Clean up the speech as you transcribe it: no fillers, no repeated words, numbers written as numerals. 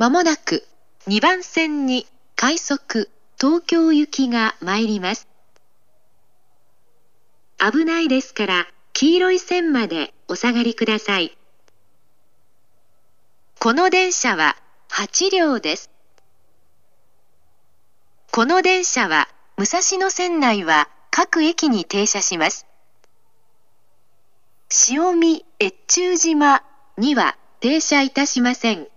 まもなく2番線に快速東京行きが参ります。危ないですから黄色い線までお下がりください。この電車は8両です。この電車は武蔵野線内は各駅に停車します。潮見越中島には停車いたしません。